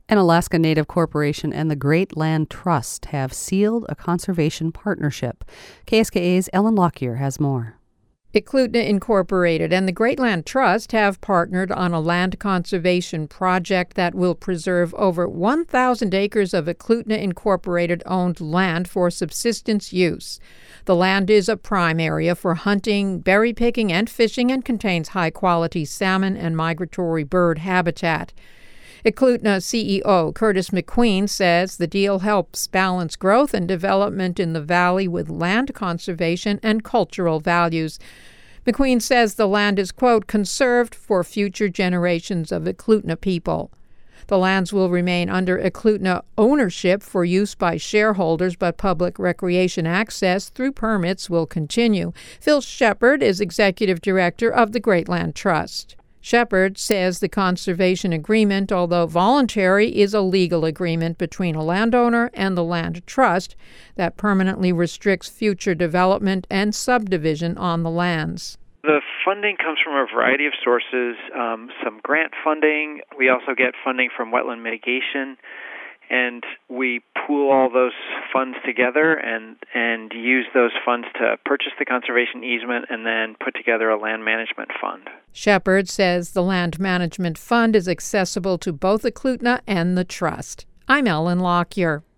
An Alaska Native Corporation and the Great Land Trust have sealed a conservation partnership. KSKA's Ellen Lockyer has more. Eklutna Incorporated and the Great Land Trust have partnered on a land conservation project that will preserve over 1,000 acres of Eklutna Incorporated-owned land for subsistence use. The land is a prime area for hunting, berry picking, and fishing and contains high-quality salmon and migratory bird habitat. Eklutna CEO Curtis McQueen says the deal helps balance growth and development in the valley with land conservation and cultural values. McQueen says the land is, quote, conserved for future generations of Eklutna people. The lands will remain under Eklutna ownership for use by shareholders, but public recreation access through permits will continue. Phil Shepard is executive director of the Great Land Trust. Shepard says the conservation agreement, although voluntary, is a legal agreement between a landowner and the land trust that permanently restricts future development and subdivision on the lands. The funding comes from a variety of sources, some grant funding. We also get funding from wetland mitigation, and we pool all those funds together and use those funds to purchase the conservation easement and then put together a land management fund. Shepard says the land management fund is accessible to both Eklutna and the trust. I'm Ellen Lockyer.